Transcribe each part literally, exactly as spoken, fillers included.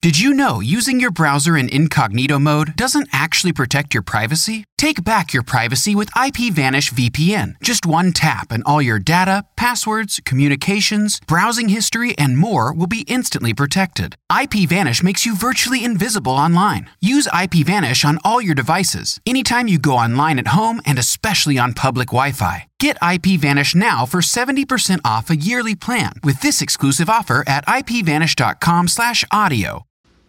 Did you know using your browser in incognito mode doesn't actually protect your privacy? Take back your privacy with IPVanish V P N. Just one tap and all your data, passwords, communications, browsing history, and more will be instantly protected. IPVanish makes you virtually invisible online. Use IPVanish on all your devices, anytime you go online at home and especially on public Wi-Fi. Get IPVanish now for seventy percent off a yearly plan with this exclusive offer at ipvanish.com slash audio.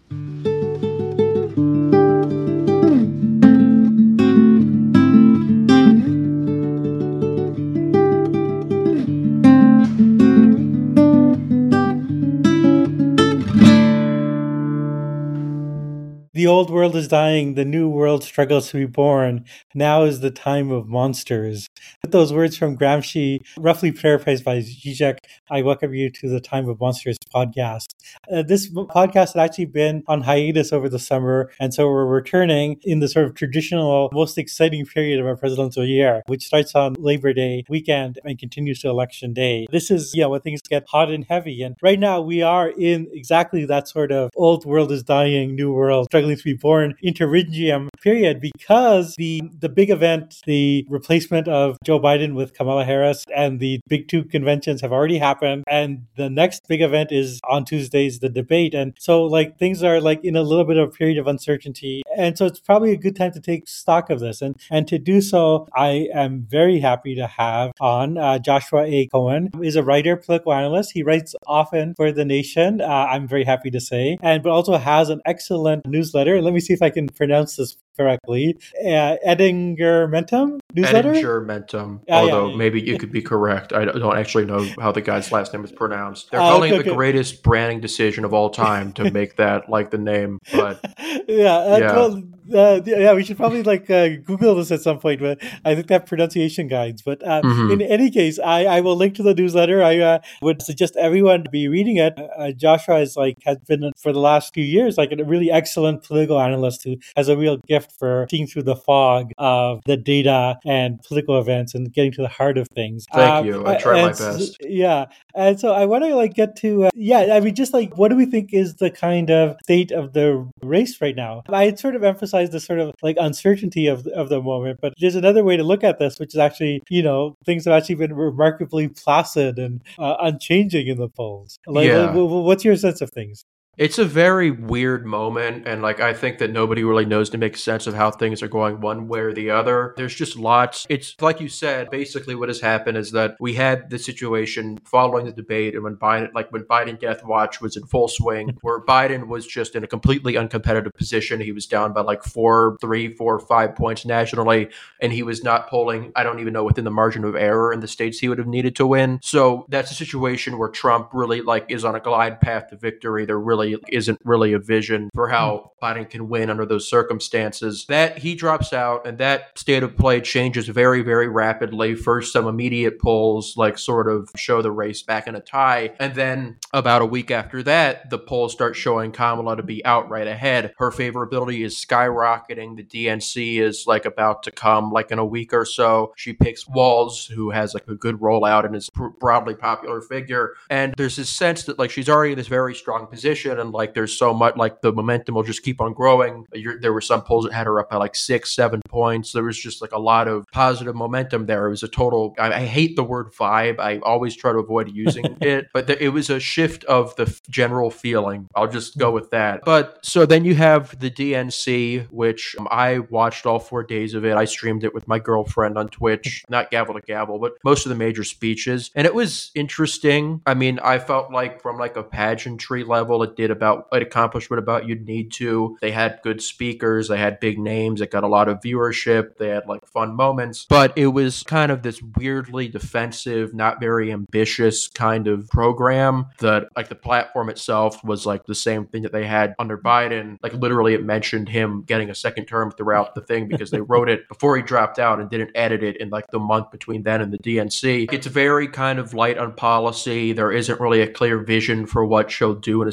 The old world is dying, the new world struggles to be born. Now is the time of monsters. With those words from Gramsci, roughly paraphrased by Zizek, I welcome you to the Time of Monsters podcast. Uh, this podcast had actually been on hiatus over the summer, and so we're returning in the sort of traditional, most exciting period of our presidential year, which starts on Labor Day weekend and continues to Election Day. This is, yeah, when things get hot and heavy, and right now we are in exactly that sort of old world is dying, new world struggling to be born interregnum period, because the the big event, the replacement of Joe Biden with Kamala Harris, and the big two conventions have already happened, and the next big event is on Tuesdays, the debate. And so like things are like in a little bit of a period of uncertainty, and so it's probably a good time to take stock of this, and and to do so I am very happy to have on uh, Joshua A. Cohen, who is a writer, political analyst. He writes often for The Nation, uh, I'm very happy to say, and but also has an excellent newsletter. Let me see if I can pronounce this correctly. Uh, Edingermentum newsletter? Edingermentum, Uh, although yeah, yeah. maybe you could be correct. I don't actually know how the guy's last name is pronounced. They're Oh, calling okay, it the okay. greatest branding decision of all time to make that like the name, but yeah, uh, Yeah. well, uh, yeah, we should probably like uh, Google this at some point, but I think they have pronunciation guides. But uh, Mhm. in any case, I, I will link to the newsletter. I uh, would suggest everyone to be reading it. Uh, Joshua is like has been for the last few years like a really excellent political analyst who has a real gift for seeing through the fog of the data and political events and getting to the heart of things. Thank Um, you. I try my and s- best. Yeah, and so I want to like get to uh, yeah. I mean, just like what do we think is the kind of state of the race right now? I had sort of emphasized the sort of like uncertainty of of the moment, but there's another way to look at this, which is actually you know things have actually been remarkably placid and uh, unchanging in the polls. Like, Yeah. wh- wh- what's your sense of things? It's a very weird moment, and like I think that nobody really knows to make sense of how things are going one way or the other. There's just lots. It's like you said, basically what has happened is that we had the situation following the debate, and when Biden, like when Biden Death Watch was in full swing, where Biden was just in a completely uncompetitive position. He was down by like four, three, four, five points nationally, and he was not polling, I don't even know, within the margin of error in the states he would have needed to win. So that's a situation where Trump really like is on a glide path to victory. There really isn't really a vision for how Biden can win under those circumstances. That he drops out, and that state of play changes very, very rapidly. First, some immediate polls like sort of show the race back in a tie, and then about a week after that, the polls start showing Kamala to be outright ahead. Her favorability is skyrocketing. The D N C is like about to come like in a week or so. She picks Walz, who has like a good rollout and is a broadly popular figure, and there's this sense that like she's already in this very strong position, and like there's so much like the momentum will just keep on growing. You're, there were some polls that had her up by like six, seven points. There was just like a lot of positive momentum there. It was a total. I, I hate the word vibe. I always try to avoid using it, but the, it was a shift of the f- general feeling. I'll just go with that. But so then you have the D N C, which um, I watched all four days of it. I streamed it with my girlfriend on Twitch, not gavel to gavel, but most of the major speeches, and it was interesting. I mean, I felt like from like a pageantry level, it did about it accomplished what about you'd need to. They had good speakers, they had big names, it got a lot of viewership, they had like fun moments, but it was kind of this weirdly defensive, not very ambitious kind of program that like the platform itself was like the same thing that they had under Biden. Like literally it mentioned him getting a second term throughout the thing because they wrote it before he dropped out and didn't edit it in like the month between then and the D N C. It's very kind of light on policy. There isn't really a clear vision for what she'll do in a second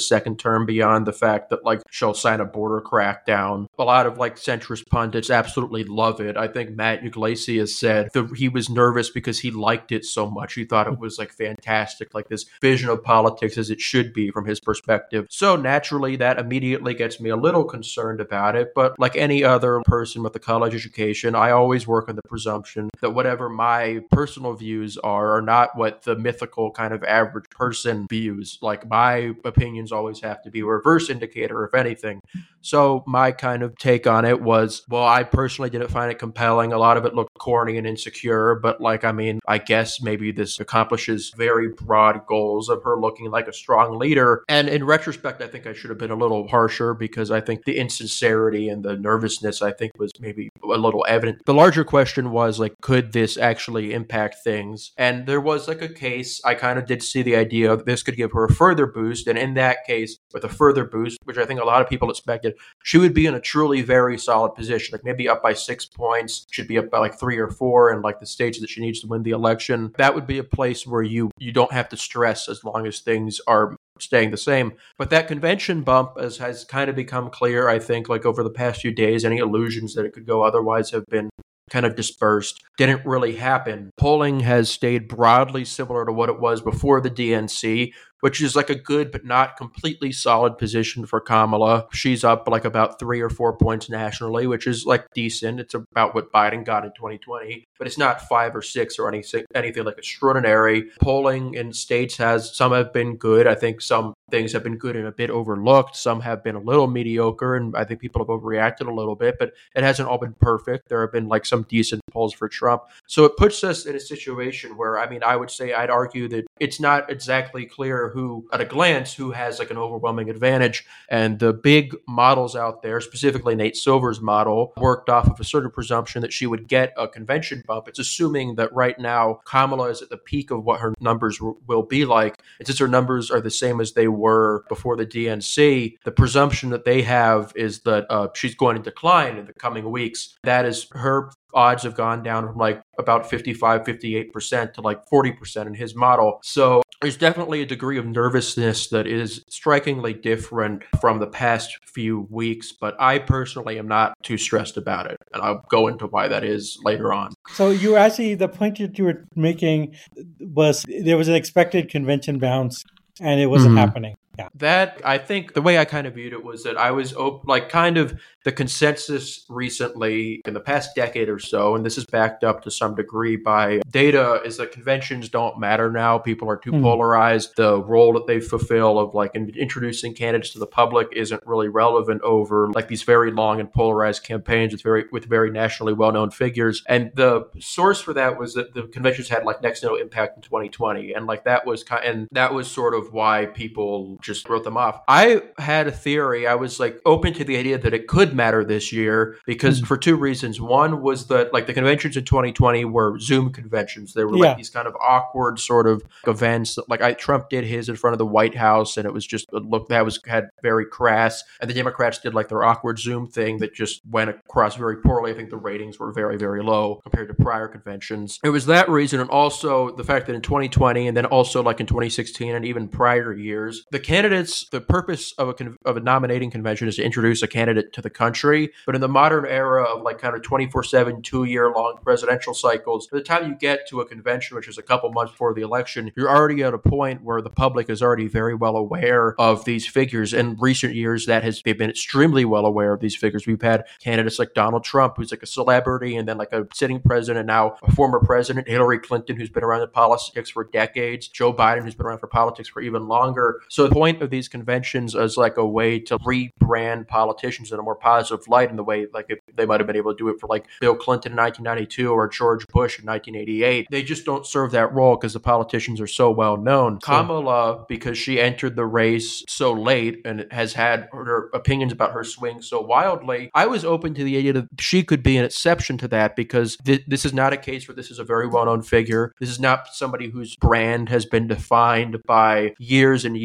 term beyond the fact that like she'll sign a border crackdown. A lot of like centrist pundits absolutely love it. I think Matt Iglesias said that he was nervous because he liked it so much. He thought it was like fantastic, like this vision of politics as it should be from his perspective. So naturally that immediately gets me a little concerned about it. But like any other person with a college education, I always work on the presumption that whatever my personal views are are not what the mythical kind of average person views. Like my opinions always have to be a reverse indicator, if anything. So my kind of take on it was, well, I personally didn't find it compelling. A lot of it looked corny and insecure, but like, I mean, I guess maybe this accomplishes very broad goals of her looking like a strong leader. And in retrospect, I think I should have been a little harsher because I think the insincerity and the nervousness, I think, was maybe a little evident. The larger question was like, could this actually impact things? And there was like a case, I kind of did see the idea of this could give her a further boost. And in that case, with a further boost, which I think a lot of people expected, she would be in a truly very solid position, like maybe up by six points, should be up by like three or four, and like the states that she needs to win the election. That would be a place where you you don't have to stress as long as things are staying the same. But that convention bump as has kind of become clear, I think, like over the past few days, any illusions that it could go otherwise have been kind of dispersed, didn't really happen. Polling has stayed broadly similar to what it was before the D N C, which is like a good but not completely solid position for Kamala. She's up like about three or four points nationally, which is like decent. It's about what Biden got in twenty twenty, but it's not five or six or anything, anything like extraordinary. Polling in states has, some have been good. I think some things have been good and a bit overlooked. Some have been a little mediocre, and I think people have overreacted a little bit, but it hasn't all been perfect. There have been like some decent polls for Trump. So it puts us in a situation where, I mean, I would say, I'd argue that it's not exactly clear who, at a glance, who has like an overwhelming advantage. And the big models out there, specifically Nate Silver's model, worked off of a certain presumption that she would get a convention bump. It's assuming that right now Kamala is at the peak of what her numbers w- will be like. And since her numbers are the same as they were before the D N C, the presumption that they have is that uh, she's going to decline in the coming weeks. That is, her odds have gone down from like about fifty-five, fifty-eight percent to like forty percent in his model. So there's definitely a degree of nervousness that is strikingly different from the past few weeks, but I personally am not too stressed about it. And I'll go into why that is later on. So you were actually, the point that you were making was there was an expected convention bounce and it wasn't mm-hmm. happening. Yeah. That, I think the way I kind of viewed it was that I was op- like kind of the consensus recently in the past decade or so, and this is backed up to some degree by data, is that conventions don't matter now. People are too mm. polarized. The role that they fulfill of like in- introducing candidates to the public isn't really relevant over like these very long and polarized campaigns with very with very nationally well-known figures. And the source for that was that the conventions had like next to no impact in twenty twenty, and like that was kind and that was sort of why people just wrote them off. I had a theory. I was like open to the idea that it could matter this year because mm-hmm. for two reasons. One was that like the conventions in twenty twenty were Zoom conventions. They were yeah. like these kind of awkward sort of events that like I Trump did his in front of the White House, and it was just look that was had very crass. And the Democrats did like their awkward Zoom thing that just went across very poorly. I think the ratings were very, very low compared to prior conventions. It was that reason, and also the fact that in twenty twenty and then also like in twenty sixteen and even prior years, the candidates, the purpose of a con- of a nominating convention is to introduce a candidate to the country. But in the modern era of like kind of twenty-four seven, two-year-long presidential cycles, by the time you get to a convention, which is a couple months before the election, you're already at a point where the public is already very well aware of these figures. In recent years, that has they've been extremely well aware of these figures. We've had candidates like Donald Trump, who's like a celebrity, and then like a sitting president, now a former president, Hillary Clinton, who's been around in politics for decades, Joe Biden, who's been around for politics for even longer. So the point of these conventions is like a way to rebrand politicians in a more positive light, in the way like if they might have been able to do it for like Bill Clinton in nineteen ninety-two or George Bush in nineteen eighty-eight. They just don't serve that role because the politicians are so well known. Sure. Kamala, because she entered the race so late and has had her opinions about her swing so wildly, I was open to the idea that she could be an exception to that because th- this is not a case where this is a very well-known figure. This is not somebody whose brand has been defined by years and years of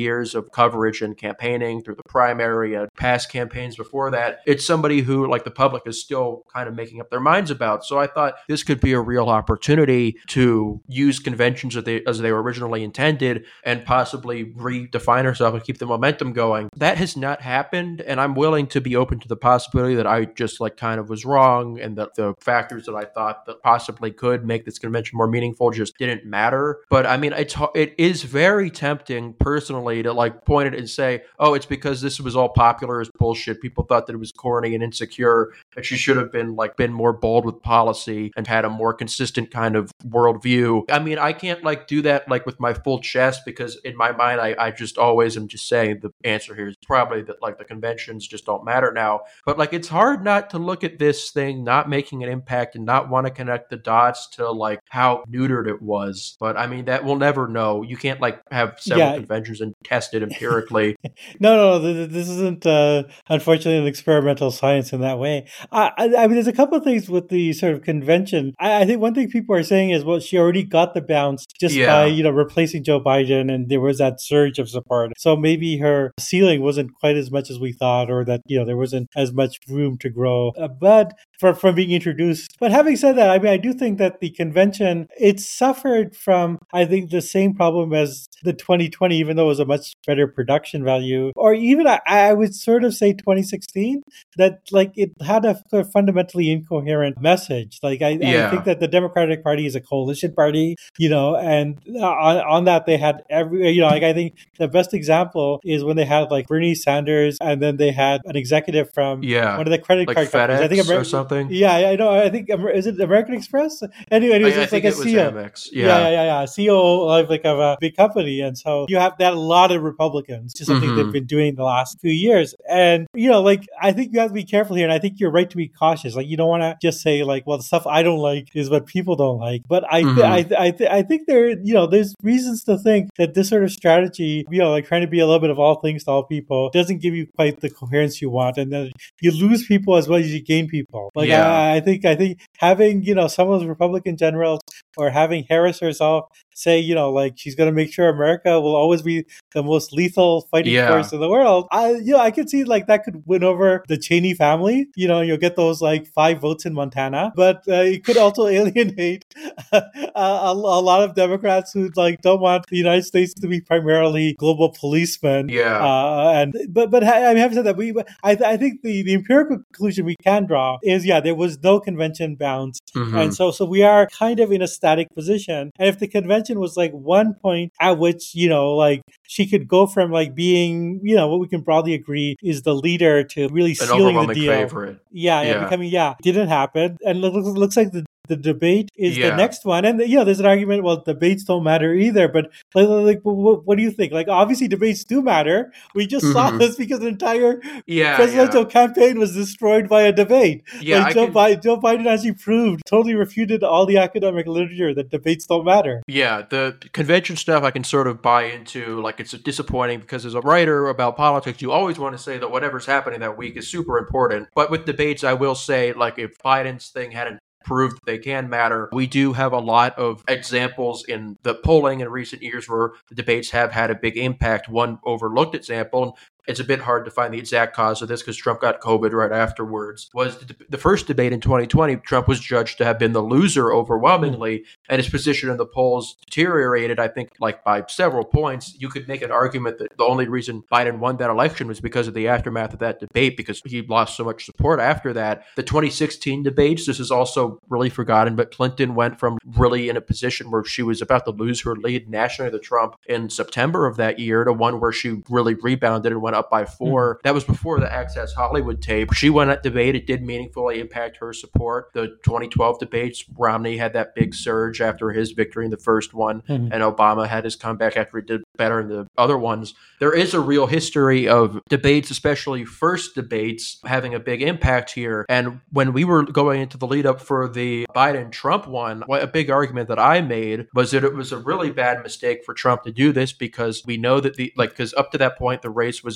coverage and campaigning through the primary and past campaigns before that. It's somebody who, like, the public is still kind of making up their minds about. So I thought this could be a real opportunity to use conventions as they, as they were originally intended and possibly redefine herself and keep the momentum going. That has not happened, and I'm willing to be open to the possibility that I just like kind of was wrong and that the factors that I thought that possibly could make this convention more meaningful just didn't matter. But I mean, it's it is very tempting personally to like point it and say, oh, it's because this was all popular as bullshit. People thought that it was corny and insecure, and she should have been like been more bold with policy and had a more consistent kind of worldview. I mean, I can't like do that like with my full chest because in my mind, I, I just always am just saying the answer here is probably that like the conventions just don't matter now. But like, it's hard not to look at this thing not making an impact and not want to connect the dots to like how neutered it was. But I mean, that we'll never know. You can't like have several yeah. conventions and test it empirically. no, no, no, this isn't uh, unfortunately an experimental science in that way. I, I, I mean, there's a couple of things with the sort of convention. I, I think one thing people are saying is, well, she already got the bounce just yeah. by, you know, replacing Joe Biden, and there was that surge of support. So maybe her ceiling wasn't quite as much as we thought, or that, you know, there wasn't as much room to grow. Uh, but from, from being introduced. But having said that, I mean, I do think that the convention, it suffered from, I think, the same problem as the twenty twenty, even though it was a much better production value, or even I, I would sort of say twenty sixteen, that like it had a, a fundamentally incoherent message. Like I, yeah. I think that the Democratic Party is a coalition party, you know, and on, on that they had every, you know, like I think the best example is when they had like Bernie Sanders, and then they had an executive from yeah. one of the credit like card FedEx companies. I think Amer- or something. Yeah, I know. I think is it American Express? Anyway, anyways, I, I it's think like a it was C E O. Amex. Yeah. Yeah, yeah, yeah, yeah. C E O of like of a big company, and so you have that a lot of Republicans, just something mm-hmm. they've been doing the last few years. And you know, like I think you have to be careful here, and I think you're right to be cautious. Like you don't want to just say like, well, the stuff I don't like is what people don't like. But I, th- mm-hmm. I, th- I, th- I think there, you know, there's reasons to think that this sort of strategy, you know, like trying to be a little bit of all things to all people, doesn't give you quite the coherence you want, and then you lose people as well as you gain people. Like yeah. I, I think, I think having you know some of those Republican generals or having Harris herself say, you know, like she's going to make sure America will always be the most lethal fighting yeah. force in the world. I, you know, I could see like that could win over the Cheney family. You know, you'll get those like five votes in Montana, but uh, it could also alienate a, a, a lot of Democrats who like don't want the United States to be primarily global policemen. Yeah. Uh, and but but I haven't said that. We I, I think the, the empirical conclusion we can draw is yeah, there was no convention bounce, mm-hmm. and so so we are kind of in a static position. And if the convention was like one point at which, you know, like she could go from like being, you know, what we can broadly agree is the leader to really An sealing the deal. Favorite. Yeah, yeah, yeah, becoming, yeah, didn't happen. And it looks, looks like the The debate is yeah. the next one. And, you know, there's an argument, well, debates don't matter either. But, like, like what, what do you think? Like, obviously, debates do matter. We just mm-hmm. saw this because the entire yeah, presidential yeah. campaign was destroyed by a debate. Yeah, like, Joe, can... Biden, Joe Biden actually proved, totally refuted all the academic literature that debates don't matter. Yeah, the convention stuff I can sort of buy into. Like, it's disappointing because as a writer about politics, you always want to say that whatever's happening that week is super important. But with debates, I will say, like, if Biden's thing hadn't proved that they can matter. We do have a lot of examples in the polling in recent years where the debates have had a big impact. One overlooked example, it's a bit hard to find the exact cause of this because Trump got COVID right afterwards, was the, the first debate in twenty twenty. Trump was judged to have been the loser overwhelmingly, and his position in the polls deteriorated, I think, like by several points. You could make an argument that the only reason Biden won that election was because of the aftermath of that debate, because he lost so much support after that. The twenty sixteen debates, this is also really forgotten, but Clinton went from really in a position where she was about to lose her lead nationally to Trump in September of that year to one where she really rebounded and went up by four. Mm-hmm. That was before the Access Hollywood tape. She won that debate. It did meaningfully impact her support. The twenty twelve debates, Romney had that big surge after his victory in the first one, mm-hmm. and Obama had his comeback after he did better in the other ones. There is a real history of debates, especially first debates, having a big impact here. And when we were going into the lead up for the Biden-Trump one, a big argument that I made was that it was a really bad mistake for Trump to do this because we know that the, like, because up to that point, the race was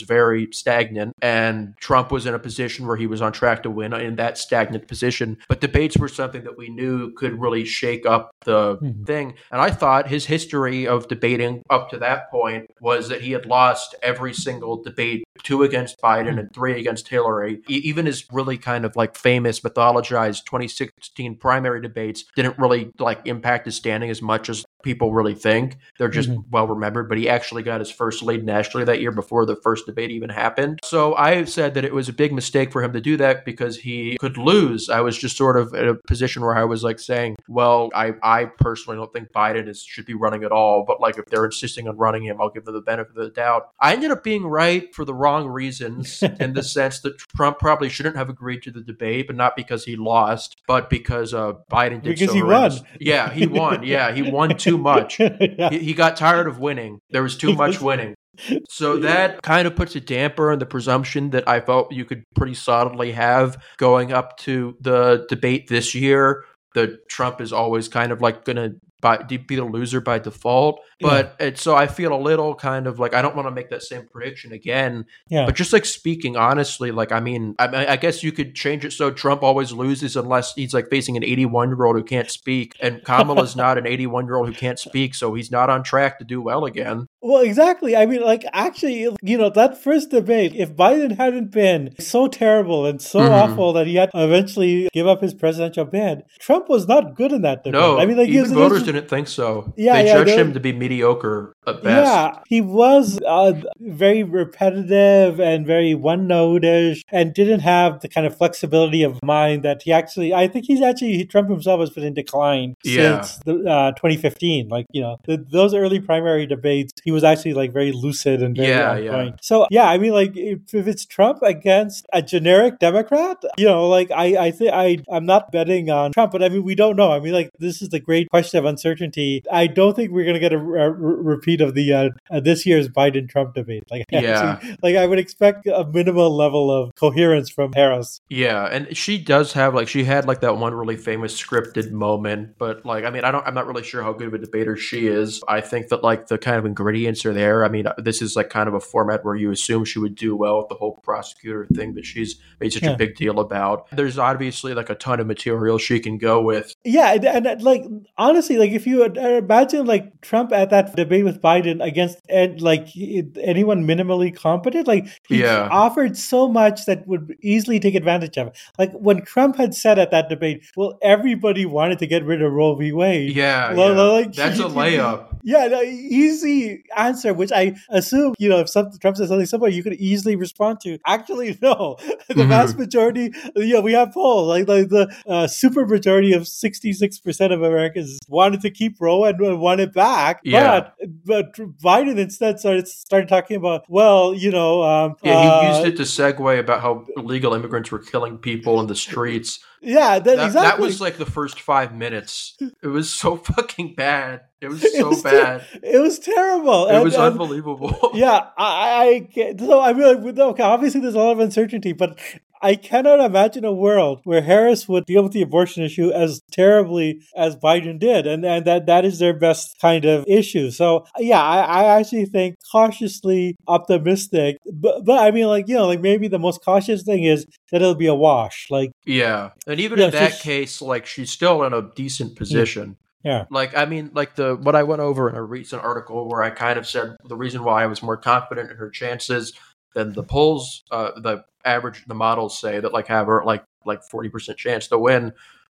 very stagnant, and Trump was in a position where he was on track to win in that stagnant position. But debates were something that we knew could really shake up the mm-hmm. thing. And I thought his history of debating up to that point was that he had lost every single debate, two against Biden mm-hmm. and three against Hillary. E- even his really kind of like famous, mythologized twenty sixteen primary debates didn't really like impact his standing as much as people really think. They're just mm-hmm. well remembered, but he actually got his first lead nationally that year before the first debate even happened. So I said that it was a big mistake for him to do that because he could lose. I was just sort of in a position where I was like saying, well, I, I personally don't think Biden is should be running at all, but like if they're insisting on running him, I'll give them the benefit of the doubt. I ended up being right for the wrong reasons in the sense that Trump probably shouldn't have agreed to the debate, but not because he lost, but because uh, Biden did because so he horrendous. won. Yeah, he won. Yeah, he won too much. yeah. he, he got tired of winning. There was too much winning. So that kind of puts a damper on the presumption that I felt you could pretty solidly have going up to the debate this year. That Trump is always kind of like going to be the loser by default. But yeah. it, so I feel a little kind of like I don't want to make that same prediction again. Yeah. But just like speaking honestly, like, I mean, I, I guess you could change it so Trump always loses unless he's like facing an eighty-one-year-old who can't speak. And Kamala's not an eighty-one-year-old who can't speak. So he's not on track to do well again. Well, exactly. I mean, like, actually, you know, that first debate, if Biden hadn't been so terrible and so mm-hmm. awful that he had to eventually give up his presidential bid, Trump was not good in that debate. No, I mean, like, even was, voters was, didn't think so. Yeah, they yeah, judged they, him to be mediocre at best. Yeah, he was uh, very repetitive and very one-note-ish and didn't have the kind of flexibility of mind that he actually, I think he's actually, Trump himself has been in decline yeah. since the, uh, twenty fifteen. Like, you know, the, those early primary debates, he was actually like very lucid and very yeah, on point. Yeah. So, yeah, I mean, like, if, if it's Trump against a generic Democrat, you know, like, I, I think I, I'm not betting on Trump, but I mean, we don't know. I mean, like, this is the great question of uncertainty. I don't think we're going to get a, a repeat of the uh, uh, this year's Biden-Trump debate. Like, yeah. actually, like I would expect a minimal level of coherence from Harris. Yeah, and she does have like she had like that one really famous scripted moment, but like I mean, I don't, I'm not really sure how good of a debater she is. I think that like the kind of ingredients are there. I mean, this is like kind of a format where you assume she would do well with the whole prosecutor thing that she's made such yeah. a big deal about. There's obviously like a ton of material she can go with. Yeah, and, and like honestly, like if you imagine like Trump at that debate with Biden against and like anyone minimally competent, like he yeah. offered so much that would easily take advantage of it. Like when Trump had said at that debate, well, everybody wanted to get rid of Roe v. Wade. Yeah, well, yeah. Like, that's a layup. Yeah, no, easy answer, which I assume, you know, if some, Trump says something similar, you could easily respond to. Actually, no. The mm-hmm. vast majority, you know, we have polls, like, like the uh, super majority of sixty-six percent of Americans wanted to keep Roe and want it back. Yeah. But, but Biden instead started, started talking about, well, you know. Um, yeah, he uh, used it to segue about how illegal immigrants were killing people in the streets. Yeah, that, that, exactly. That was like the first five minutes. It was so fucking bad. It was so it was bad. Ter- it was terrible. It and, was and, unbelievable. Yeah, I, I so I mean, like, okay, obviously there's a lot of uncertainty, but I cannot imagine a world where Harris would deal with the abortion issue as terribly as Biden did, and, and that, that is their best kind of issue. So, yeah, I, I actually think cautiously optimistic, but, but I mean, like, you know, like maybe the most cautious thing is that it'll be a wash. Like, yeah, and even yeah, in that she, case, like, she's still in a decent position. Yeah. Yeah. Like, I mean, like the what I went over in a recent article where I kind of said the reason why I was more confident in her chances than the polls, uh, the average, the models say that like have her like like forty percent chance to win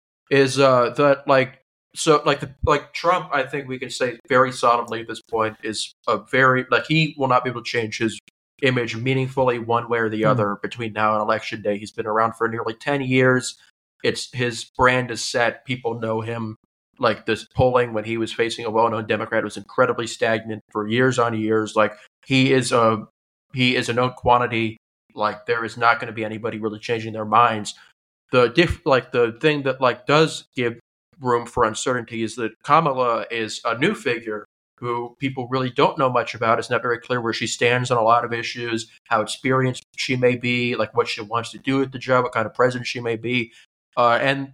is uh, that like so like the like Trump. I think we can say very solidly at this point is a very like he will not be able to change his image meaningfully one way or the mm. other between now and election day. He's been around for nearly ten years. It's his brand is set. People know him. Like this polling when he was facing a well-known Democrat was incredibly stagnant for years on years. Like he is a he is a known quantity. Like there is not going to be anybody really changing their minds. The diff like the thing that like does give room for uncertainty is that Kamala is a new figure who people really don't know much about. It's not very clear where she stands on a lot of issues, how experienced she may be, like what she wants to do at the job, what kind of president she may be, uh, and.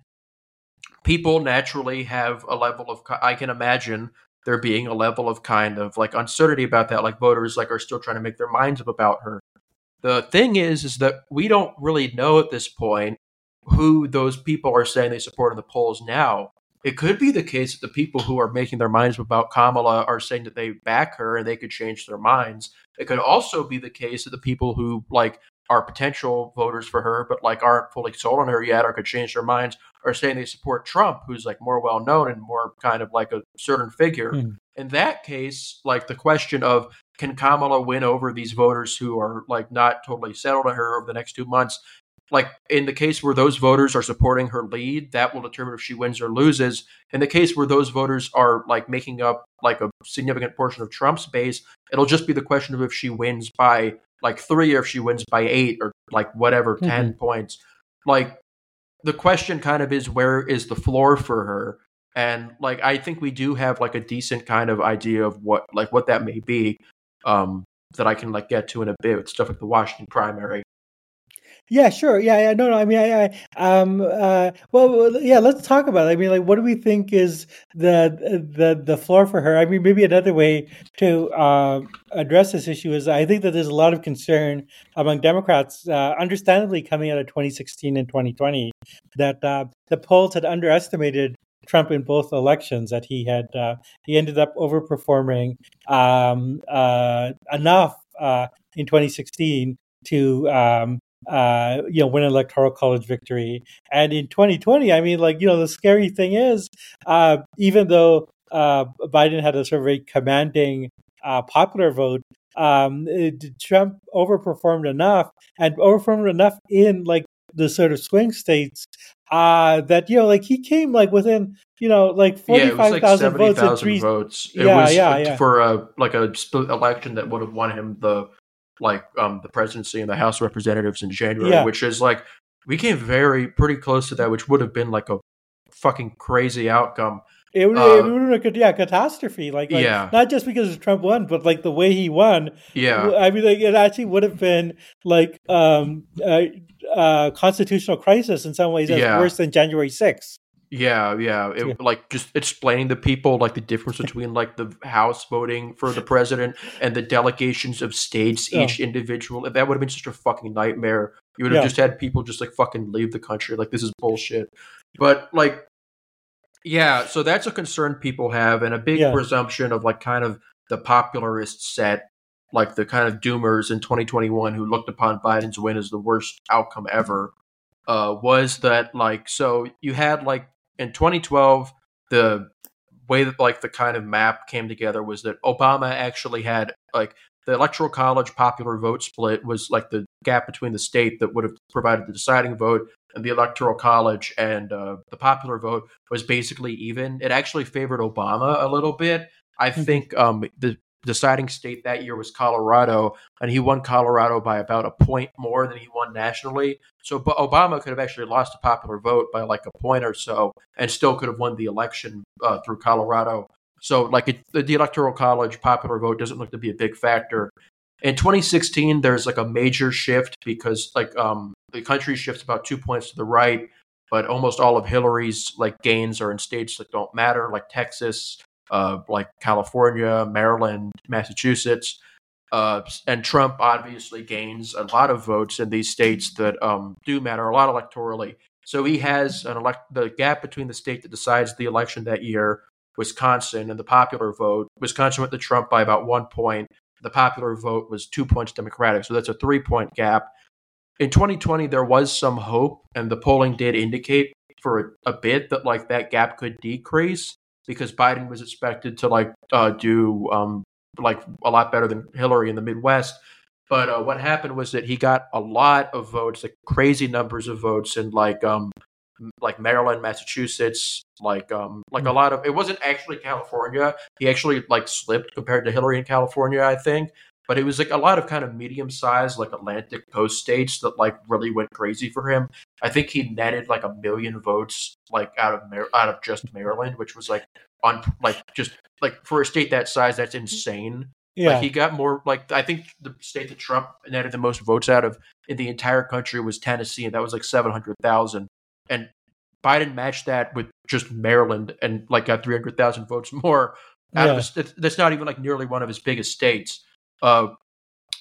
People naturally have a level of, I can imagine there being a level of kind of like uncertainty about that. Like voters like are still trying to make their minds up about her. The thing is, is that we don't really know at this point who those people are saying they support in the polls now. It could be the case that the people who are making their minds about Kamala are saying that they back her and they could change their minds. It could also be the case that the people who like are potential voters for her, but like aren't fully sold on her yet or could change their minds are saying they support Trump, who's like more well known and more kind of like a certain figure. Mm. In that case, like the question of can Kamala win over these voters who are like not totally settled on her over the next two months? Like in the case where those voters are supporting her lead, that will determine if she wins or loses. In the case where those voters are like making up like a significant portion of Trump's base, it'll just be the question of if she wins by like three or if she wins by eight or like whatever, mm-hmm. ten points. Like the question kind of is where is the floor for her? And like I think we do have like a decent kind of idea of what like what that may be, um, that I can like get to in a bit with stuff like the Washington primary. Yeah, sure. Yeah, yeah. No, no. I mean, I, I um, uh, well, yeah. Let's talk about it. I mean, like, what do we think is the the the floor for her? I mean, maybe another way to uh, address this issue is I think that there's a lot of concern among Democrats, uh, understandably coming out of twenty sixteen and twenty twenty, that uh, the polls had underestimated Trump in both elections. That he had uh, he ended up overperforming um, uh, enough uh, in twenty sixteen to um, uh, you know, win an electoral college victory. And in twenty twenty, I mean, like, you know, the scary thing is, uh, even though uh, Biden had a sort of very commanding uh, popular vote, um, it, Trump overperformed enough and overperformed enough in like the sort of swing states uh, that, you know, like he came like within, you know, like forty-five thousand yeah, votes. And three, votes. It yeah, was yeah, yeah. for a, like a split election that would have won him the like um, the presidency and the House of Representatives in January, yeah. which is like, we came very pretty close to that, which would have been like a fucking crazy outcome. It would, uh, it would have been a yeah, catastrophe. Like, like yeah. not just because Trump won, but like the way he won. Yeah. I mean, like, it actually would have been like um, a, a constitutional crisis in some ways that's yeah. worse than January sixth. Yeah, yeah. It, yeah. Like just explaining to people like the difference between like the House voting for the president and the delegations of states, each yeah. individual. That would have been such a fucking nightmare. You would have yeah. just had people just like fucking leave the country. Like, this is bullshit. But like, yeah, so that's a concern people have, and a big yeah. presumption of like kind of the popularist set, like the kind of doomers in twenty twenty-one who looked upon Biden's win as the worst outcome ever, uh, was that like, so you had like, in twenty twelve, the way that like the kind of map came together was that Obama actually had like the electoral college popular vote split was like the gap between the state that would have provided the deciding vote and the electoral college and uh, the popular vote was basically even. It actually favored Obama a little bit. I think um, the deciding state that year was Colorado, and he won Colorado by about a point more than he won nationally. So but Obama could have actually lost a popular vote by like a point or so and still could have won the election uh, through Colorado. So like it, the electoral college popular vote doesn't look to be a big factor. In twenty sixteen, there's like a major shift because like um, the country shifts about two points to the right, but almost all of Hillary's like gains are in states that don't matter, like Texas, Uh, like California, Maryland, Massachusetts, uh, and Trump obviously gains a lot of votes in these states that um, do matter a lot electorally. So he has an elect- the gap between the state that decides the election that year, Wisconsin, and the popular vote. Wisconsin went to Trump by about one point. The popular vote was two points Democratic, so that's a three-point gap. In twenty twenty, there was some hope, and the polling did indicate for a, a bit that like that gap could decrease, because Biden was expected to like uh, do um, like a lot better than Hillary in the Midwest. But uh, what happened was that he got a lot of votes, like crazy numbers of votes in like um, like Maryland, Massachusetts, like um, like a lot of. It wasn't actually California. He actually like slipped compared to Hillary in California, I think. But it was like a lot of kind of medium-sized, like Atlantic coast states that like really went crazy for him. I think he netted like a million votes, like out of Mar- out of just Maryland, which was like on like just like for a state that size, that's insane. Yeah, like he got more. Like I think the state that Trump netted the most votes out of in the entire country was Tennessee, and that was like seven hundred thousand. And Biden matched that with just Maryland, and like got three hundred thousand votes more out yeah. of a, that's not even like nearly one of his biggest states. Uh,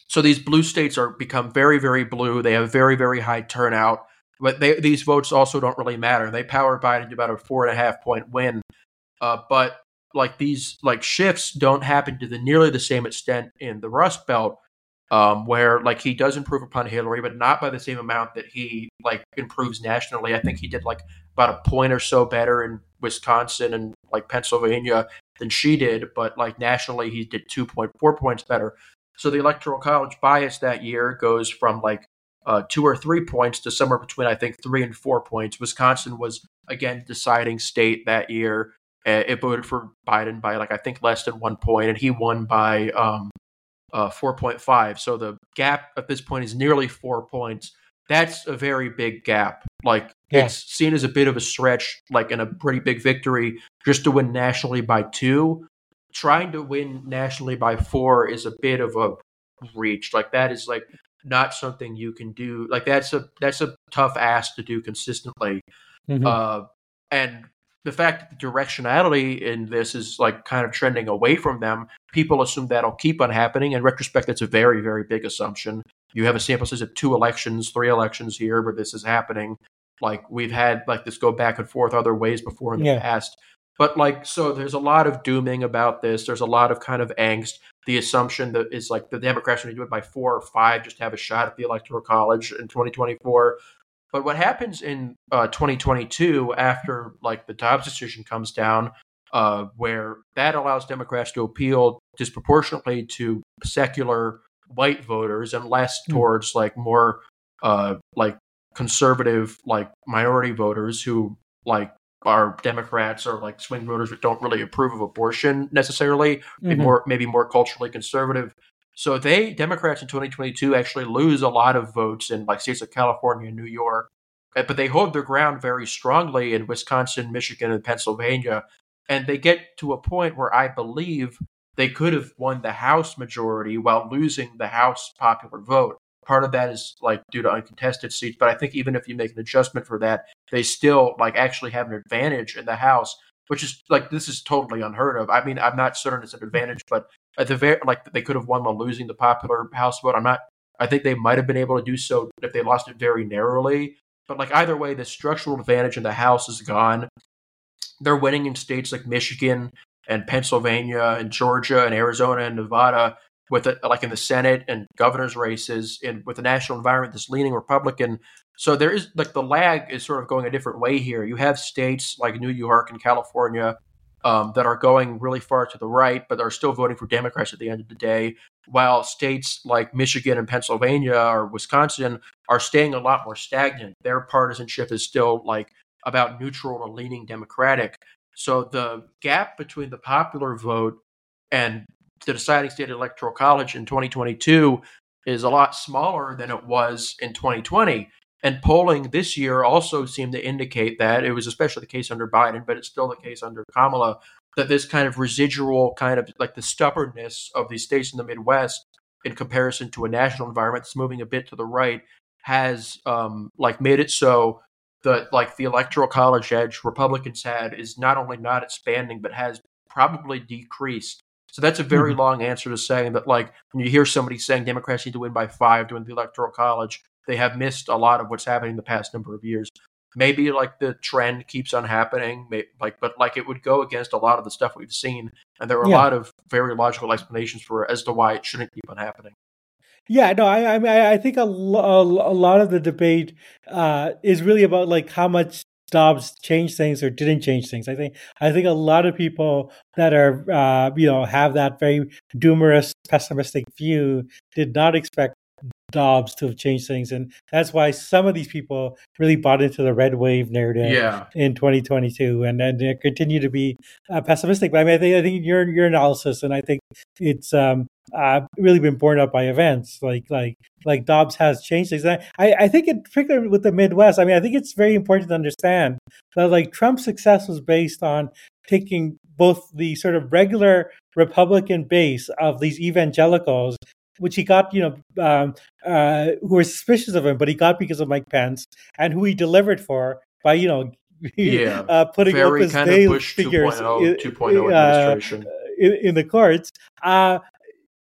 So these blue states are become very, very blue. They have very, very high turnout. But they, these votes also don't really matter. They power Biden to about a four and a half point win. Uh, but like these like shifts don't happen to the nearly the same extent in the Rust Belt, um, where like he does improve upon Hillary, but not by the same amount that he like improves nationally. I think he did like about a point or so better in Wisconsin and like Pennsylvania than she did, but like nationally he did two point four points better. So the Electoral College bias that year goes from like uh, two or three points to somewhere between, I think, three and four points. Wisconsin was, again, deciding state that year. Uh, it voted for Biden by, like, I think less than one point, and he won by um, uh, four point five. So the gap at this point is nearly four points. That's a very big gap. Like, yeah. It's seen as a bit of a stretch, like, and a pretty big victory just to win nationally by two. Trying to win nationally by four is a bit of a reach. Like, that is, like, not something you can do. Like, that's a that's a tough ask to do consistently. Mm-hmm. Uh, and the fact that the directionality in this is, like, kind of trending away from them, people assume that'll keep on happening. In retrospect, that's a very, very big assumption. You have a sample size of two elections, three elections here where this is happening. Like, we've had, like, this go back and forth other ways before in the yeah. past. But, like, so there's a lot of dooming about this. There's a lot of kind of angst. The assumption that is, like, the Democrats are going to do it by four or five just to have a shot at the Electoral College in twenty twenty-four. But what happens in uh, twenty twenty-two after, like, the Dobbs decision comes down, uh, where that allows Democrats to appeal disproportionately to secular white voters and less mm. towards, like, more, uh, like, conservative, like, minority voters who, like, are Democrats or like swing voters that don't really approve of abortion necessarily, mm-hmm. maybe more maybe more culturally conservative. So they Democrats in twenty twenty-two actually lose a lot of votes in like states like California and New York, but they hold their ground very strongly in Wisconsin, Michigan, and Pennsylvania. And they get to a point where I believe they could have won the House majority while losing the House popular vote. Part of that is like due to uncontested seats, but I think even if you make an adjustment for that, they still like actually have an advantage in the House, which is like this is totally unheard of. I mean, I'm not certain it's an advantage, but at the very like they could have won while losing the popular House vote. I'm not. I think they might have been able to do so if they lost it very narrowly. But like either way, the structural advantage in the House is gone. They're winning in states like Michigan and Pennsylvania and Georgia and Arizona and Nevada. With it, like in the Senate and governor's races, and with the national environment that's leaning Republican. So there is like the lag is sort of going a different way here. You have states like New York and California um, that are going really far to the right, but are still voting for Democrats at the end of the day, while states like Michigan and Pennsylvania or Wisconsin are staying a lot more stagnant. Their partisanship is still like about neutral or leaning Democratic. So the gap between the popular vote and the deciding state electoral college in twenty twenty-two is a lot smaller than it was in twenty twenty. And polling this year also seemed to indicate that it was especially the case under Biden, but it's still the case under Kamala, that this kind of residual kind of like the stubbornness of these states in the Midwest in comparison to a national environment that's moving a bit to the right has um, like made it so that like the electoral college edge Republicans had is not only not expanding, but has probably decreased. So that's a very mm-hmm. long answer to saying that, like, when you hear somebody saying Democrats need to win by five to win the Electoral College, they have missed a lot of what's happening in the past number of years. Maybe, like, the trend keeps on happening, maybe, like, but, like, it would go against a lot of the stuff we've seen. And there are yeah. a lot of very logical explanations for as to why it shouldn't keep on happening. Yeah, no, I, I mean, I think a, lo- a lot of the debate uh, is really about, like, how much Dobbs changed things or didn't change things. I think I think a lot of people that are uh, you know have that very doomorous, pessimistic view did not expect Dobbs to have changed things, and that's why some of these people really bought into the red wave narrative yeah. in twenty twenty-two, and and they continue to be uh, pessimistic. But I mean, I think I think your your analysis, and I think it's um, uh, really been borne out by events like like like Dobbs has changed things. I I think in particular with the Midwest, I mean, I think it's very important to understand that like Trump's success was based on taking both the sort of regular Republican base of these evangelicals, which he got, you know, um, uh, who were suspicious of him, but he got because of Mike Pence, and who he delivered for by, you know, yeah, uh, putting very Opus kind Dei of Bush figures two point oh, two point oh uh, administration in, in the courts. Uh,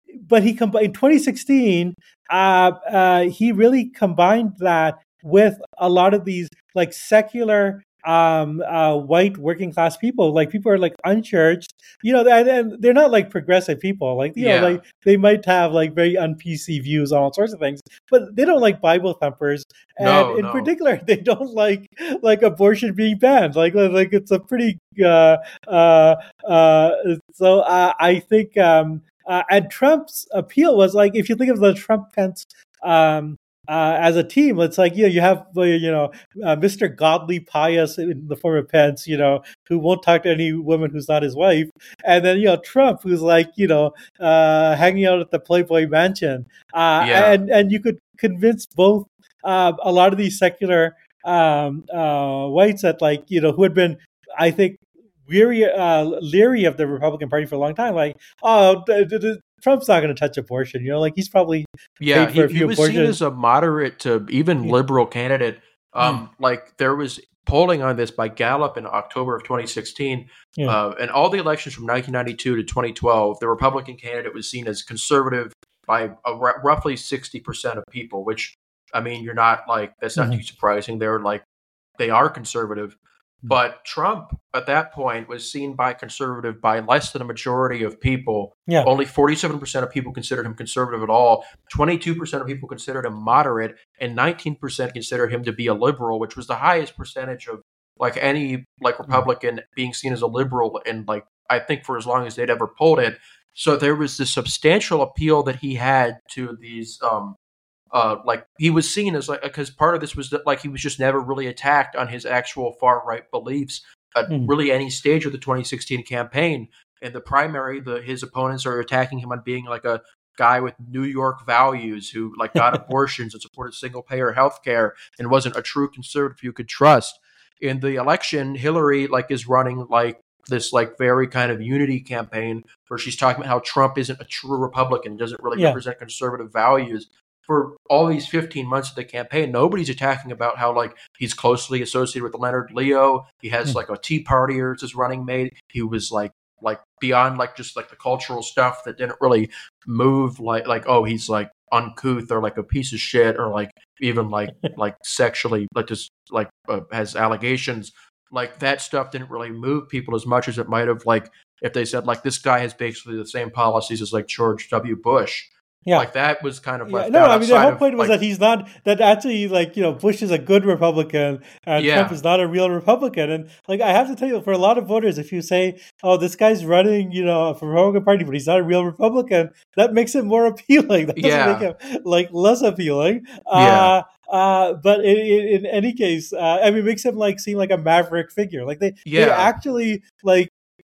but he combined in twenty sixteen. Uh, uh, he really combined that with a lot of these like secular um uh white working class people, like people are like unchurched, you know, and, and they're not like progressive people, like, you know, Yeah. like they might have like very un-P C views on all sorts of things, but they don't like Bible thumpers, and No, in no. particular they don't like like abortion being banned, like like it's a pretty uh uh uh so uh, I think um uh, and Trump's appeal was like, if you think of the Trump Pence um Uh, as a team, it's like, you know, you have, uh, you know, uh, Mister Godly Pious in the form of Pence, you know, who won't talk to any woman who's not his wife. And then, you know, Trump, who's like, you know, uh, hanging out at the Playboy Mansion. Uh, Yeah. and, and you could convince both uh, a lot of these secular um, uh, whites that, like, you know, who had been, I think, weary, uh, leery of the Republican Party for a long time. Like, oh, d- d- d- Trump's not going to touch abortion. You know, like he's probably Yeah, paid for he, a he few was seen abortions. as a moderate to even Yeah. liberal candidate. Um, Mm. Like there was polling on this by Gallup in October of twenty sixteen, Yeah. uh, and all the elections from nineteen ninety-two to twenty twelve, the Republican candidate was seen as conservative by a, r- roughly sixty percent of people. Which, I mean, you're not like that's not Mhm. too surprising. They're like they are conservative. But Trump, at that point, was seen by conservative by less than a majority of people. Yeah. Only forty-seven percent of people considered him conservative at all. twenty-two percent of people considered him moderate, and nineteen percent considered him to be a liberal, which was the highest percentage of like any like Republican being seen as a liberal, and like I think for as long as they'd ever polled it. So there was this substantial appeal that he had to these um, uh, like he was seen as like because part of this was that like he was just never really attacked on his actual far right beliefs at Mm. really any stage of the twenty sixteen campaign. In the primary, the his opponents are attacking him on being like a guy with New York values who like got abortions and supported single payer health care and wasn't a true conservative you could trust. In the election, Hillary like is running like this like very kind of unity campaign where she's talking about how Trump isn't a true Republican, doesn't really Yeah. represent conservative values. For all these fifteen months of the campaign, nobody's attacking about how like he's closely associated with Leonard Leo. He has Mm. like a Tea Partier as his running mate. He was like like beyond like just like the cultural stuff that didn't really move like like oh he's like uncouth or like a piece of shit or like even like like sexually like just like uh, has allegations. Like that stuff didn't really move people as much as it might have like if they said like this guy has basically the same policies as like George W. Bush. Yeah. Like that was kind of Yeah, left no, out I mean the outside whole of, point was like- that he's not that actually like, you know, Bush is a good Republican and Yeah. Trump is not a real Republican. And like I have to tell you, for a lot of voters, if you say, "Oh, this guy's running, you know, for the Republican Party, but he's not a real Republican," that makes him more appealing. That doesn't Yeah. make him like less appealing. Yeah. Uh, uh, but in, in, in any case, uh, I mean, it makes him like seem like a maverick figure. Like they, they Yeah. actually like,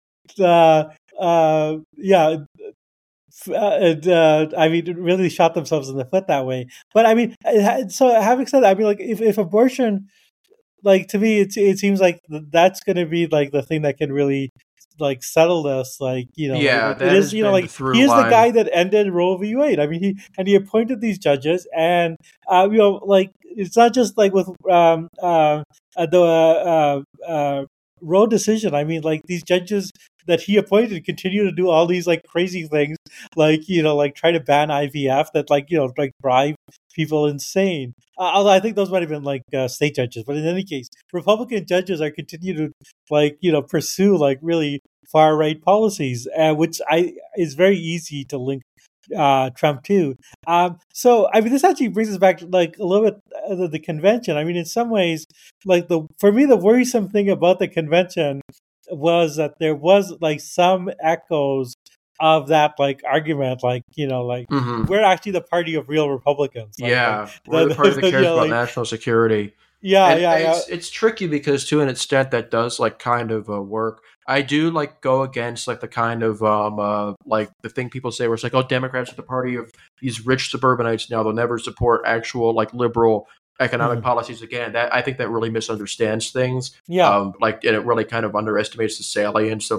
uh, uh, yeah. Uh, and, uh, I mean, really shot themselves in the foot that way. But I mean, so having said that, I mean, like if, if abortion, like to me, it it seems like that's going to be like the thing that can really like settle this. Like you know, Yeah, like, that it is has you know been like the through he is the line. guy that ended Roe v. Wade. I mean, he and he appointed these judges, and uh, you know, like it's not just like with um uh, uh the uh, uh Roe decision. I mean, like these judges that he appointed continue to do all these like crazy things, like you know, like try to ban I V F, that like you know, like bribe people insane. Uh, although I think those might have been like uh, state judges, but in any case, Republican judges are continue to like you know pursue like really far right policies, uh, which I is very easy to link uh, Trump to. Um, so I mean, this actually brings us back to like a little bit of the, the convention. I mean, in some ways, like the for me, the worrisome thing about the convention was that there was like some echoes of that like argument, like you know, like Mhm. we're actually the party of real Republicans. Like, Yeah, like, we're the party that cares yeah, about like- national security. yeah, And yeah, yeah. it's it's tricky because to an extent that does like kind of uh, work. I do like go against like the kind of um uh like the thing people say where it's like, oh, Democrats are the party of these rich suburbanites now, they'll never support actual like liberal economic Mhm. policies again. That I think that really misunderstands things. Yeah. Um like and it really kind of underestimates the salience of like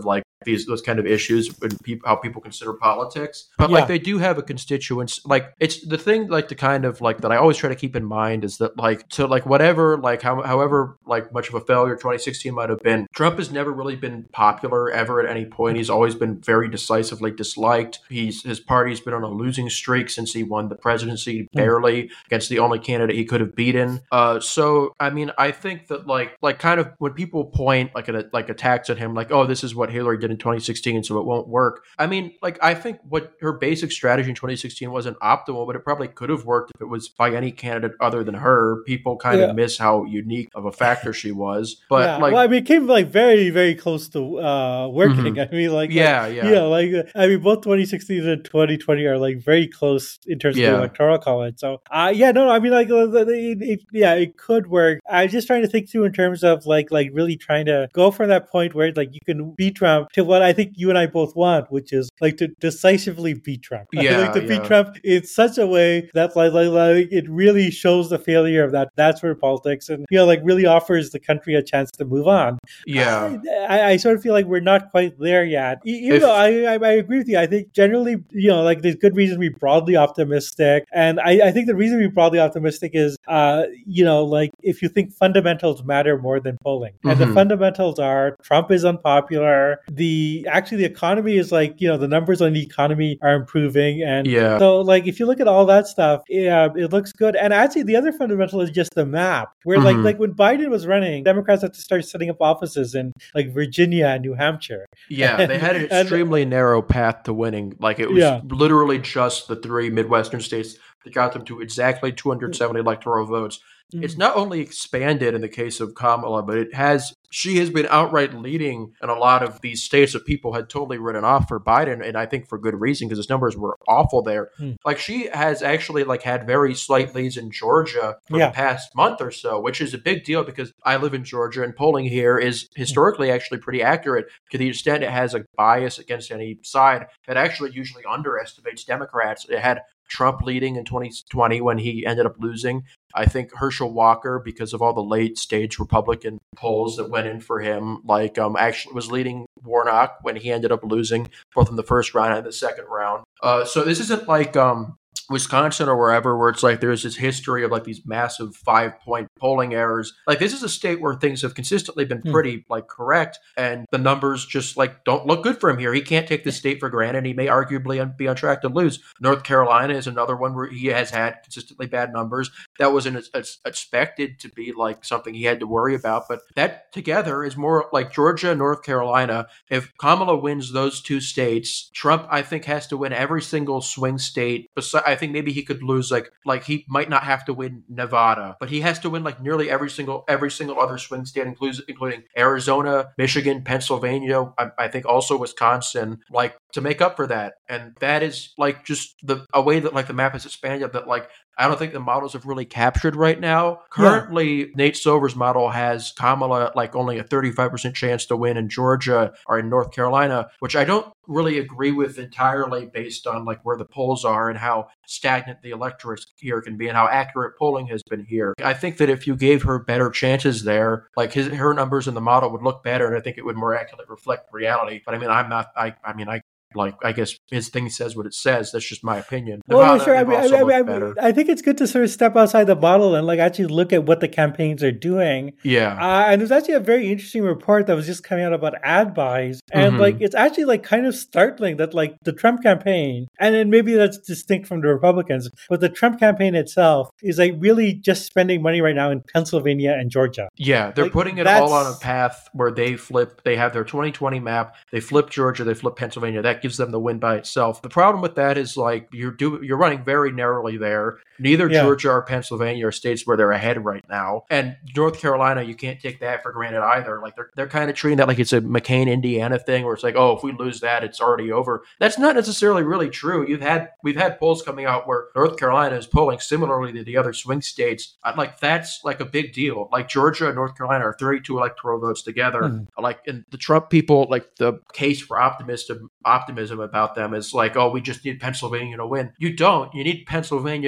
these those kind of issues and people, how people consider politics. But Yeah. like they do have a constituents. Like it's the thing like to kind of like that I always try to keep in mind is that like to like whatever like how, however like much of a failure twenty sixteen might have been, Trump has never really been popular ever at any point. He's always been very decisively disliked. He's his party's been on a losing streak since he won the presidency barely against the only candidate he could have beaten. Uh, so I mean, I think that like like kind of when people point like a, like attacks at him, like oh this is what Hillary did in twenty sixteen, so it won't work. I mean, like I think what her basic strategy in twenty sixteen wasn't optimal, but it probably could have worked if it was by any candidate other than her. People kind Yeah. of miss how unique of a factor she was. But yeah. like, well, I mean, it came like very, very close to uh, working. Mhm. I mean, like, Yeah, like, yeah. you know, like, uh, I mean, both twenty sixteen and twenty twenty are like very close in terms of Yeah. the electoral college. So, uh, yeah, no, no, I mean, like, uh, the- the- it, it, yeah, it could work. I'm just trying to think through in terms of like, like really trying to go from that point where like you can beat Trump to what I think you and I both want, which is like to decisively beat Trump. Yeah, like to yeah. beat Trump in such a way that like, like, like it really shows the failure of that. That's where politics and you know like really offers the country a chance to move on. yeah. I, I sort of feel like we're not quite there yet. E- Even If- though I, I I agree with you, I think generally you know like there's good reason to be broadly optimistic, and I, I think the reason to be broadly optimistic is uh you know like if you think fundamentals matter more than polling, and the Mhm. fundamentals are Trump is unpopular. The actually the economy is like you know the numbers on the economy are improving, and Yeah. so like if you look at all that stuff, yeah, it looks good. And actually the other fundamental is just the map, where like Mhm. like when Biden was running, Democrats had to start setting up offices in like Virginia and New Hampshire. Yeah, they had an And- extremely narrow path to winning. Like it was Yeah. literally just the three Midwestern states that got them to exactly two hundred seventy electoral votes. It's not only expanded in the case of Kamala, but it has she has been outright leading in a lot of these states that people had totally written off for Biden, and I think for good reason because his numbers were awful there. Hmm. Like she has actually like had very slight leads in Georgia for Yeah. the past month or so, which is a big deal because I live in Georgia and polling here is historically actually pretty accurate to the extent it has a bias against any side. It actually usually underestimates Democrats. It had Trump leading in twenty twenty when he ended up losing. I think Herschel Walker, because of all the late stage Republican polls that went in for him, like um, actually was leading Warnock when he ended up losing both in the first round and the second round. Uh, so this isn't like um, Wisconsin or wherever where it's like there's this history of like these massive five point polling errors. Like this is a state where things have consistently been Hmm. pretty like correct, and the numbers just like don't look good for him here. He can't take the state for granted. He may arguably un- be on track to lose. North Carolina is another one where he has had consistently bad numbers. That wasn't as, as expected to be like something he had to worry about, but that together is more like Georgia, North Carolina. If Kamala wins those two states, Trump I think has to win every single swing state. Besides, I think maybe he could lose like like he might not have to win Nevada, but he has to win like nearly every single every single other swing state, includes including Arizona, Michigan, Pennsylvania. I, I think also Wisconsin, like to make up for that. And that is like just the a way that like the map has expanded that like I don't think the models have really captured right now. Currently, Nate Silver's model has Kamala like only a thirty-five percent chance to win in Georgia or in North Carolina, which I don't really agree with entirely based on like where the polls are and how stagnant the electorate here can be and how accurate polling has been here. I think that if you gave her better chances there, like his her numbers in the model would look better, and I think it would more accurately reflect reality. But I mean, I'm not. I. I mean, I. Like, I guess his thing says what it says. That's just my opinion. Well, yeah, Nevada, sure. I they've mean, I, also mean, I, looked mean, better. I think it's good to sort of step outside the model and like actually look at what the campaigns are doing. Yeah. Uh, and there's actually a very interesting report that was just coming out about ad buys, and Mhm. like it's actually like kind of startling that like the Trump campaign, and then maybe that's distinct from the Republicans, but the Trump campaign itself is like really just spending money right now in Pennsylvania and Georgia. Yeah, they're Like, putting it all on a that's- path where they flip. They have their twenty twenty map. They flip Georgia. They flip Pennsylvania. That gives them the win by itself. The problem with that is like you're do you're running very narrowly there. Neither Yeah. Georgia or Pennsylvania are states where they're ahead right now, and North Carolina, you can't take that for granted either. Like they're they're kind of treating that like it's a McCain, Indiana thing, where it's like, oh, if we lose that, it's already over. That's not necessarily really true. You've had we've had polls coming out where North Carolina is polling similarly to the other swing states. I'd like that's like a big deal. Like Georgia and North Carolina are thirty-two electoral votes together. Hmm. Like, and the Trump people, like the case for optimism optimism about them is like, oh, we just need Pennsylvania to win. You don't. You need Pennsylvania and Georgia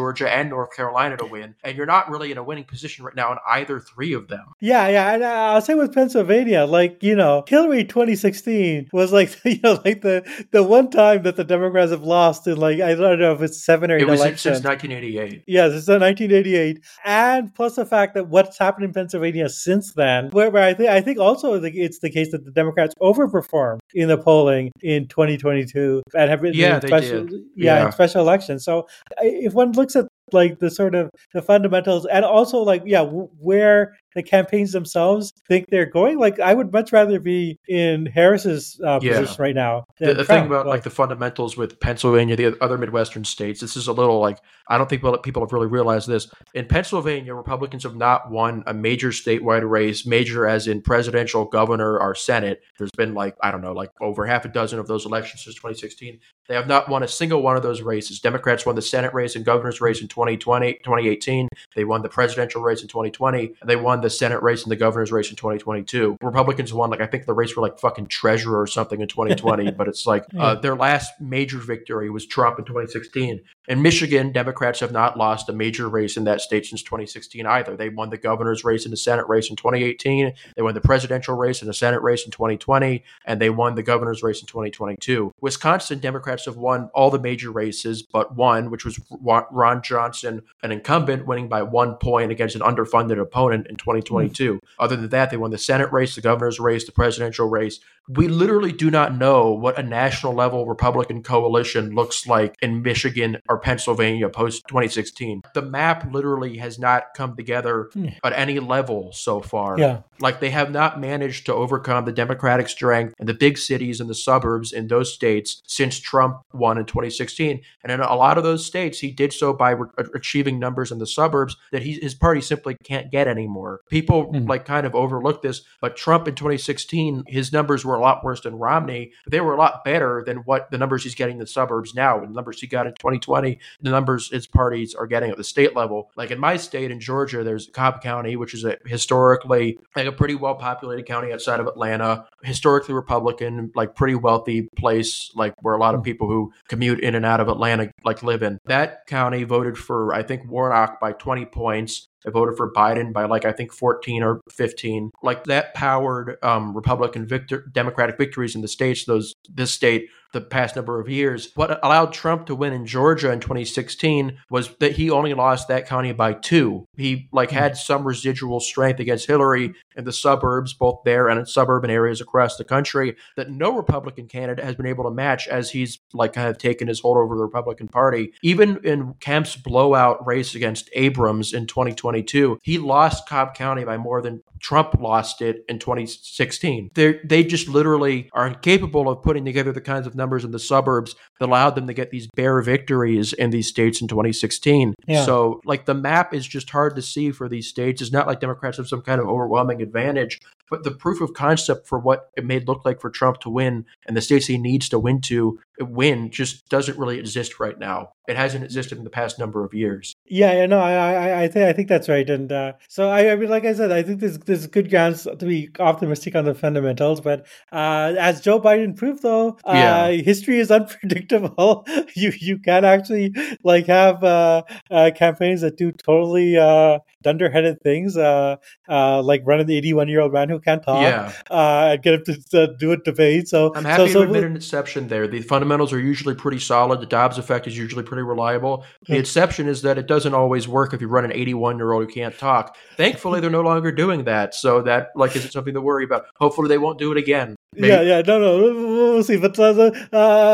Georgia and North Carolina to win, and you're not really in a winning position right now in either three of them. Yeah, yeah, and I'll say with Pennsylvania, like, you know, Hillary twenty sixteen was like, you know, like the the one time that the Democrats have lost in, like, I don't know if it's seven or eight it was elections. Since nineteen eighty-eight. Yes, it's nineteen eighty-eight, and plus the fact that what's happened in Pennsylvania since then, where, where I think I think also the, it's the case that the Democrats overperformed in the polling in twenty twenty-two and have been Yeah, in they special, did. yeah, Yeah. in special elections. So I- if one looks at like the sort of the fundamentals and also like yeah w- where the campaigns themselves think they're going, like I would much rather be in Harris's uh, Yeah. position right now than The, the Trump. thing about like the fundamentals with Pennsylvania, the other Midwestern states, this is a little like, I don't think people have really realized this. In Pennsylvania, Republicans have not won a major statewide race, major as in presidential, governor, or Senate. There's been like, I don't know, like over half a dozen of those elections since twenty sixteen. They have not won a single one of those races. Democrats won the Senate race and governor's race in twenty twenty, twenty eighteen. They won the presidential race in twenty twenty. They won the Senate race and the governor's race in twenty twenty-two. Republicans won, like, I think the race for like fucking treasurer or something in twenty twenty, but it's like uh, their last major victory was Trump in twenty sixteen. In Michigan, Democrats have not lost a major race in that state since twenty sixteen either. They won the governor's race and the Senate race in twenty eighteen. They won the presidential race and the Senate race in twenty twenty, and they won the governor's race in twenty twenty-two. Wisconsin, Democrats have won all the major races but one, which was Ron Johnson, an incumbent, winning by one point against an underfunded opponent in twenty twenty-two. Mm. Other than that, they won the Senate race, the governor's race, the presidential race. We literally do not know what a national level Republican coalition looks like in Michigan or Pennsylvania post twenty sixteen. The map literally has not come together mm. at any level so far. Yeah. Like they have not managed to overcome the Democratic strength in the big cities and the suburbs in those states since Trump won in twenty sixteen. And in a lot of those states, he did so by re- achieving numbers in the suburbs that he, his party simply can't get anymore. People mm. like kind of overlook this, but Trump in twenty sixteen, his numbers were a lot worse than Romney. But they were a lot better than what the numbers he's getting in the suburbs now. And the numbers he got in twenty twenty, the numbers his parties are getting at the state level. Like in my state, in Georgia, there's Cobb County, which is a historically like a pretty well-populated county outside of Atlanta, historically Republican, like pretty wealthy place, like where a lot of people who commute in and out of Atlanta like live in. That county voted for, I think, Warnock by twenty points. They voted for Biden by like, I think, fourteen or fifteen. Like that powered um, Republican victor- Democratic victories in the states, those this state, the past number of years. What allowed Trump to win in Georgia in twenty sixteen was that he only lost that county by two. He like had some residual strength against Hillary in the suburbs, both there and in suburban areas across the country, that no Republican candidate has been able to match as he's like kind of taken his hold over the Republican Party. Even in Kemp's blowout race against Abrams in twenty twenty-two, he lost Cobb County by more than Trump lost it in twenty sixteen. They they just literally are incapable of putting together the kinds of numbers in the suburbs that allowed them to get these bare victories in these states in twenty sixteen. Yeah. So like the map is just hard to see for these states. It's not like Democrats have some kind of overwhelming advantage, but the proof of concept for what it may look like for Trump to win and the states he needs to win to win just doesn't really exist right now. It hasn't existed in the past number of years. Yeah, yeah, no, I, I, I think, I think that's right, and uh, so I, I mean, like I said, I think there's, there's good grounds to be optimistic on the fundamentals. But uh, as Joe Biden proved, though, uh, yeah. history is unpredictable. you, you can actually like have uh, uh, campaigns that do totally uh, dunderheaded things, uh, uh, like running the eighty-one-year-old man who can't talk, yeah. uh, and get him to, to do a debate. So I'm happy so, so, to admit an exception there. The fundamentals are usually pretty solid. The Dobbs effect is usually pretty reliable. The yeah. exception is that it doesn't always work if you run an eighty-one-year-old who can't talk. Thankfully, they're no longer doing that, so that like isn't something to worry about. Hopefully, they won't do it again. Maybe. Yeah, yeah, no, no, we'll see. But uh, uh,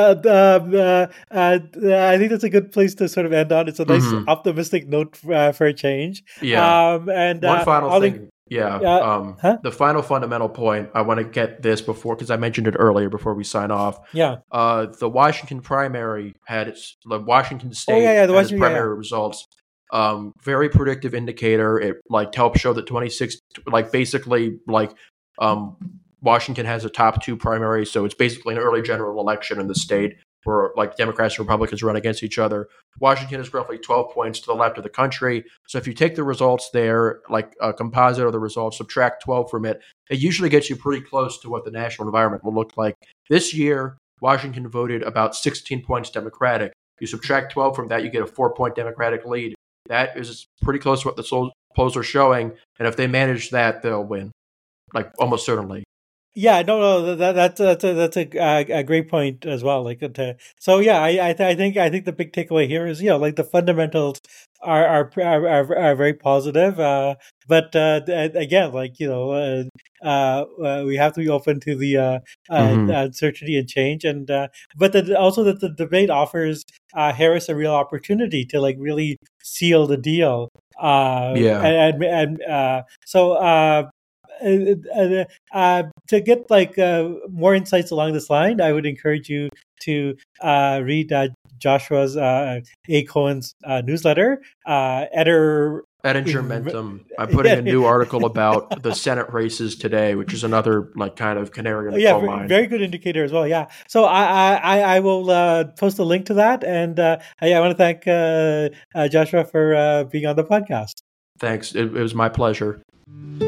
uh, uh, I think that's a good place to sort of end on. It's a nice, mm-hmm. optimistic note uh, for a change. Yeah. Um, and one uh, final I'll thing. Think- Yeah. Uh, um, huh? The final fundamental point, I want to get this before, because I mentioned it earlier before we sign off. Yeah. Uh, the Washington primary had its, the Washington State oh, yeah, yeah, the had its Washington, primary yeah, yeah. results. Um, very predictive indicator. It like helped show that twenty-six, like basically like um, Washington has a top two primary. So it's basically an early general election in the state where like Democrats and Republicans run against each other. Washington is roughly twelve points to the left of the country. So if you take the results there, like a composite of the results, subtract twelve from it, it usually gets you pretty close to what the national environment will look like. This year, Washington voted about sixteen points Democratic. You subtract twelve from that, you get a four-point Democratic lead. That is pretty close to what the polls are showing. And if they manage that, they'll win, like almost certainly. Yeah, no, no, that, that's that's a, that's a, a great point as well. Like, to, so yeah, I I, th- I think I think the big takeaway here is, you know, like the fundamentals are are are, are, are very positive. Uh, but uh, again, like, you know, uh, uh, we have to be open to the uh, mm-hmm. uh, uncertainty and change. And uh, but the, also that the debate offers uh, Harris a real opportunity to like really seal the deal. Uh, yeah, and and, and uh, so. Uh, Uh, uh, to get like uh, more insights along this line, I would encourage you to uh, read uh, Joshua's uh, A. Cohen's uh, newsletter. Uh, editor At Ingermentum, I'm putting a new article about the Senate races today, which is another like kind of canary in the yeah, coal mine. Very good indicator as well. Yeah, so I I, I will uh, post a link to that, and uh, I, I want to thank uh, uh, Joshua for uh, being on the podcast. Thanks, it, it was my pleasure.